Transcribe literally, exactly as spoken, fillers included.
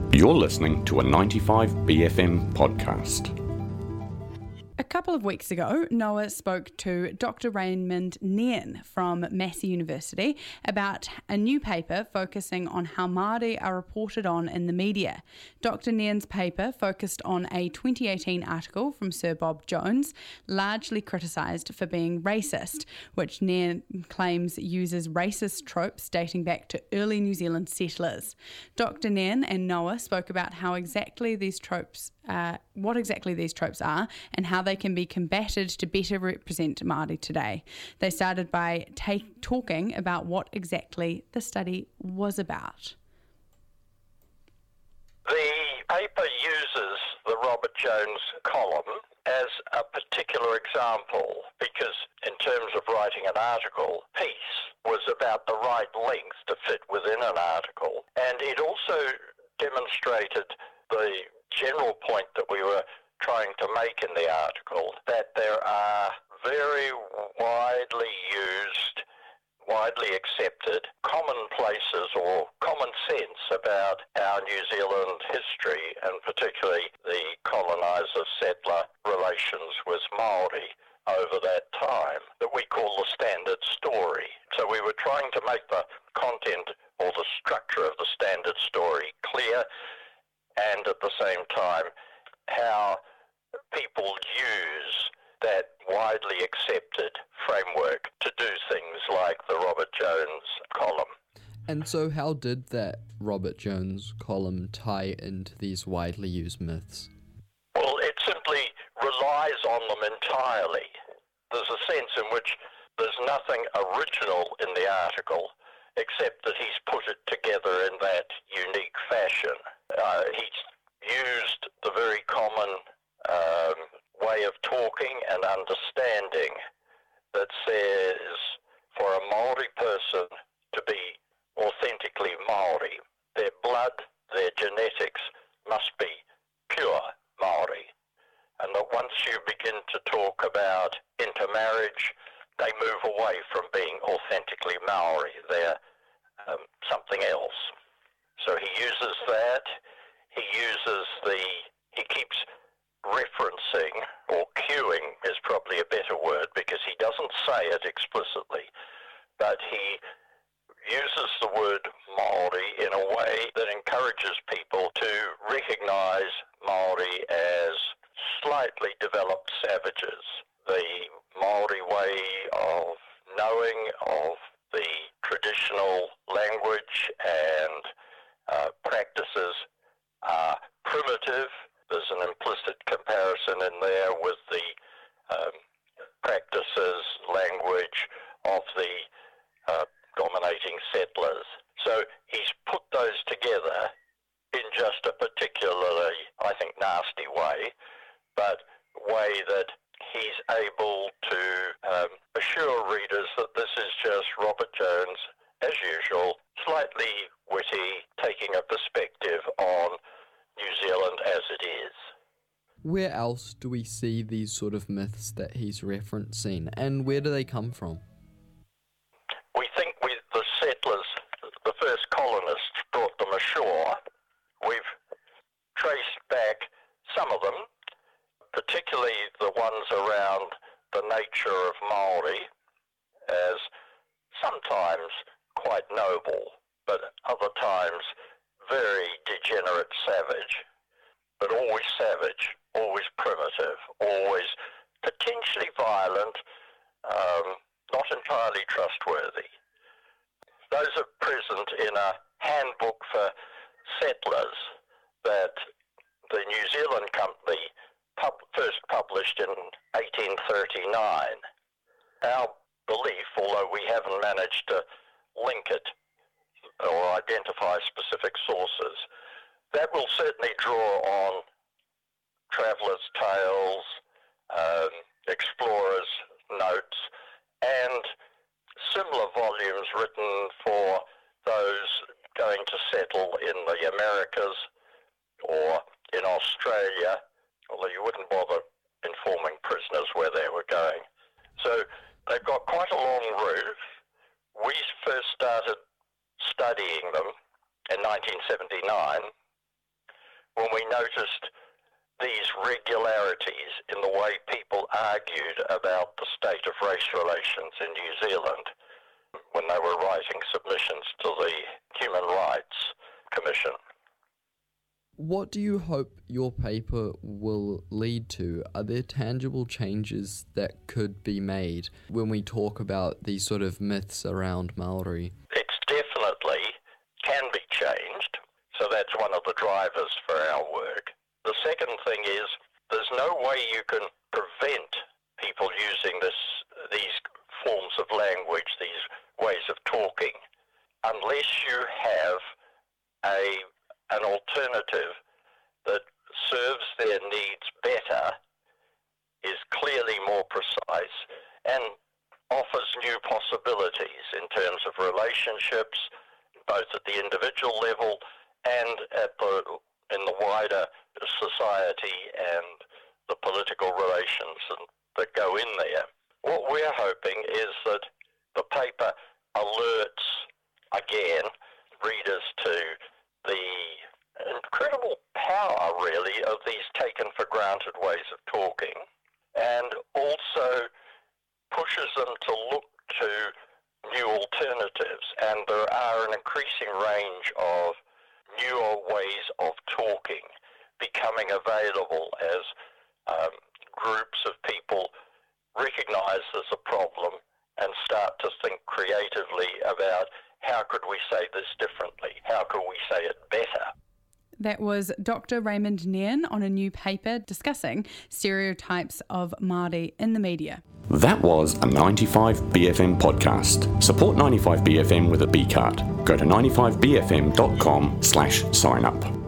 You're listening to a ninety-five B F M podcast. A couple of weeks ago, Noah spoke to Doctor Raymond Nairn from Massey University about a new paper focusing on how Māori are reported on in the media. Doctor Nairn's paper focused on a twenty eighteen article from Sir Bob Jones, largely criticised for being racist, which Nairn claims uses racist tropes dating back to early New Zealand settlers. Doctor Nairn and Noah spoke about how exactly these tropes Uh, what exactly these tropes are and how they can be combated to better represent Māori today. They started by take, talking about what exactly the study was about. The paper uses the Robert Jones column as a particular example because in terms of writing an article, piece was about the right length to fit within an article, and it also demonstrated the general point that we were trying to make in the article, that there are very widely used, widely accepted commonplaces or common sense about our New Zealand history, and particularly the coloniser-settler relations with Māori over that time, that we call the standard story. So we were trying to make the content or the structure of the standard story clear, and at the same time, how people use that widely accepted framework to do things like the Robert Jones column. And so how did that Robert Jones column tie into these widely used myths? Well, it simply relies on them entirely. There's a sense in which there's nothing original in the article, except that he's put it together in that unique fashion. Uh, he's used the very common um, way of talking and understanding that says for a Māori person to be authentically Māori, their blood, their genetics must be pure Māori. And that once you begin to talk about intermarriage, they move away from being authentically Maori. They're um, something else. So he uses that. He uses the, he keeps referencing, or cueing is probably a better word, because he doesn't say it explicitly, but he uses the word Māori in a way that encourages people to recognise Māori as slightly developed savages. The Māori way of knowing of the traditional language and uh, practices are primitive. There's an implicit comparison in there with the um, practices, language of the uh, dominating settlers. So he's put those together in just a particularly, I think, nasty way, but way that he's able to um, assure readers that this is just Robert Jones, as usual, slightly witty, taking a perspective on New Zealand as it is. Where else do we see these sort of myths that he's referencing, and where do they come from? We think we, the settlers, the first colonists, brought them ashore. We've traced back some of them, particularly the ones around the nature of Māori, as sometimes quite noble, but other times very degenerate savage, but always savage, always primitive, always potentially violent, um, not entirely trustworthy. Those are present in a handbook for settlers that the New Zealand Company pub- first published in eighteen thirty-nine. Our belief, although we haven't managed to link it or identify specific sources, that will certainly draw on travellers' tales, um, explorers' notes, and similar volumes written for those going to settle in the Americas or in Australia, although you wouldn't bother informing prisoners where they were going. So they've got quite a long route. We first started studying them in nineteen seventy-nine, when we noticed these regularities in the way people argued about the state of race relations in New Zealand when they were writing submissions to the Human Rights Commission. What do you hope your paper will lead to? Are there tangible changes that could be made when we talk about these sort of myths around Māori? It's definitely can be changed, so that's one of the drivers for our work. The second thing is there's no way you can prevent people using this these forms of language, these ways of talking, unless you have a an alternative that serves their needs better, is clearly more precise, and offers new possibilities in terms of relationships, both at the individual level and at the in the wider society and the political relations that go in there. What we're hoping is that the paper alerts, again, readers to the incredible power, really, of these taken-for-granted ways of talking, and also pushes them to look to new alternatives. And there are an increasing range of newer ways of talking becoming available as um, groups of people recognize there's a problem and start to think creatively about how could we say this differently, how could we say it better. That was Doctor Raymond Nairn on a new paper discussing stereotypes of Māori in the media. That was a ninety-five B F M podcast. Support ninety-five B F M with a B card. Go to ninety-five B F M dot com slash sign up.